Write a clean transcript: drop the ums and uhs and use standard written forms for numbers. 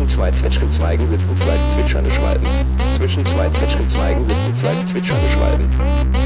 Zwischen zwei Zwetschgenzweigen sitzen zwei zwitschernde Schwalben. Zwischen zwei Zwetschgenzweigen sitzen zwei zwitschernde Schwalben.